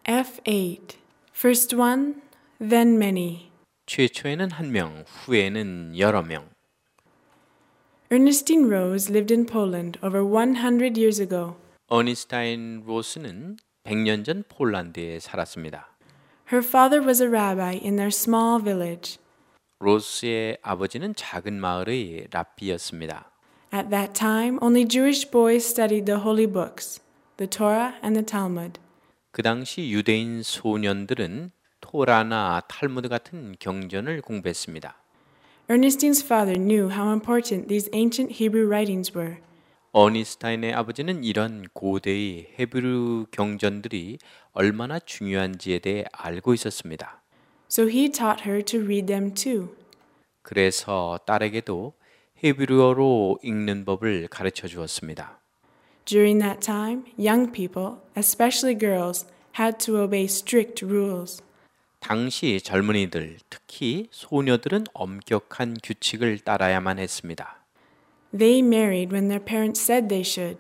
F8. First one, then many. 최초에는 한 명, 후에는 여러 명. Ernestine Rose lived in Poland over 100 years ago. 어니스타인 로스는 100년 전 폴란드에 살았습니다. Her father was a rabbi in their small village. 로스의 아버지는 작은 마을의 랍비였습니다. At that time, only Jewish boys studied the holy books, the Torah and the Talmud. 그 당시 유대인 소년들은 토라나 탈무드 같은 경전을 공부했습니다. Ernestine's father knew how important these ancient Hebrew writings were. 어니스타인의 아버지는 이런 고대의 헤브루 경전들이 얼마나 중요한지에 대해 알고 있었습니다. So he taught her to read them too. 그래서 딸에게도 헤브루어로 읽는 법을 가르쳐 주었습니다. During that time, young people, especially girls, had to obey strict rules. 당시 젊은이들, 특히 소녀들은 엄격한 규칙을 따라야만 했습니다. They married when their parents said they should.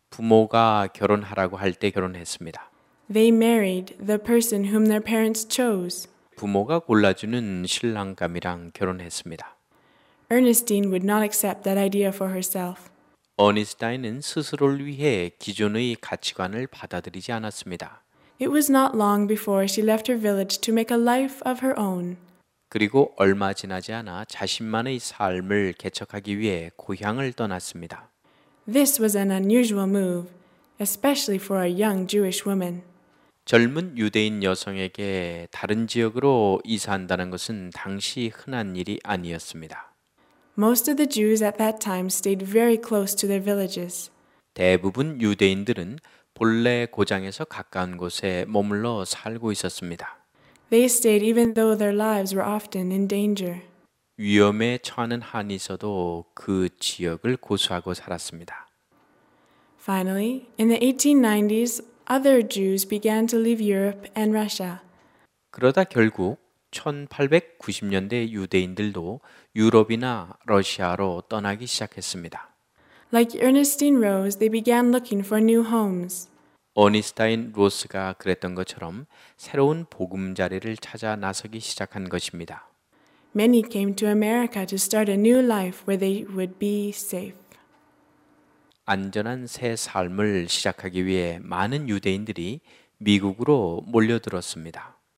부모가 결혼하라고 할 때 결혼했습니다. They married the person whom their parents chose. 부모가 골라주는 신랑감이랑 결혼했습니다. Ernestine would not accept that idea for herself. 어니스타인은 스스로를 위해 기존의 가치관을 받아들이지 않았습니다. It was not long before she left her village to make a life of her own. 그리고 얼마 지나지 않아 자신만의 삶을 개척하기 위해 고향을 떠났습니다. This was an unusual move, especially for a young Jewish woman. 젊은 유대인 여성에게 다른 지역으로 이사한다는 것은 당시 흔한 일이 아니었습니다. Most of the Jews at that time stayed very close to their villages. 대부분 유대인들은 본래 고장에서 가까운 곳에 머물러 살고 있었습니다. They stayed even though their lives were often in danger. 위험에 처하는 한이 있어도 그 지역을 고수하고 살았습니다. Finally, in the 1890s, other Jews began to leave Europe and Russia. 그러다 결국 1890년대 유대인들도 유럽이나 러시아로 떠나기 시작했습니다. Like Ernestine Rose, they began looking for new homes. 어니스타인 로스가 그랬던 것처럼 새로운 보금자리를 찾아 나서기 시작한 것입니다. Many came to America to start a new life where they would be safe. 안전한 새 삶을 시작하기 위해 많은 유대인들이 미국으로 몰려들었습니다.